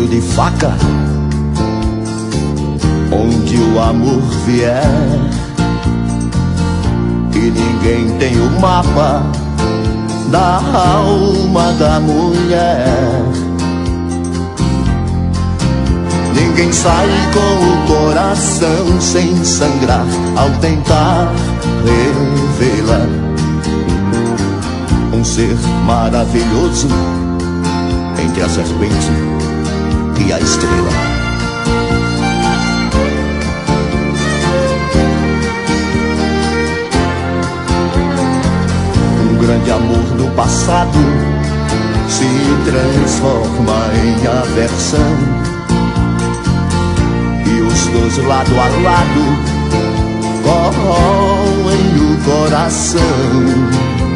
filho de faca, onde o amor vier, e ninguém tem o mapa da alma da mulher. Ninguém sai com o coração sem sangrar ao tentar revelar um ser maravilhoso entre a serpente e a estrela. Um grande amor no passado se transforma em aversão, e os dois lado a lado corroem o coração.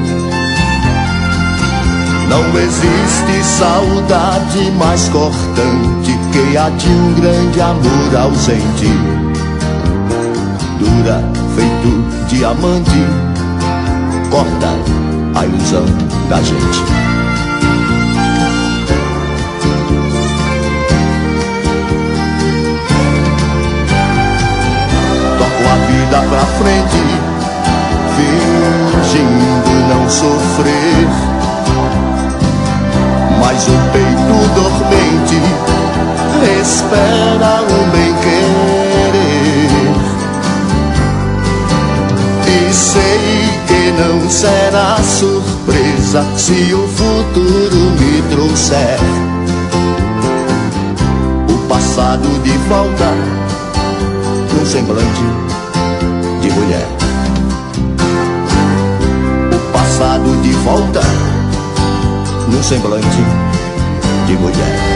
Não existe saudade mais cortante que a de um grande amor ausente. Dura feito diamante, corta a ilusão da gente. Toco a vida pra frente, fingindo não sofrer, mas o peito dormente espera um bem-querer. E sei que não será surpresa se o futuro me trouxer o passado de volta num semblante de mulher. O passado de volta num semblante de mulher.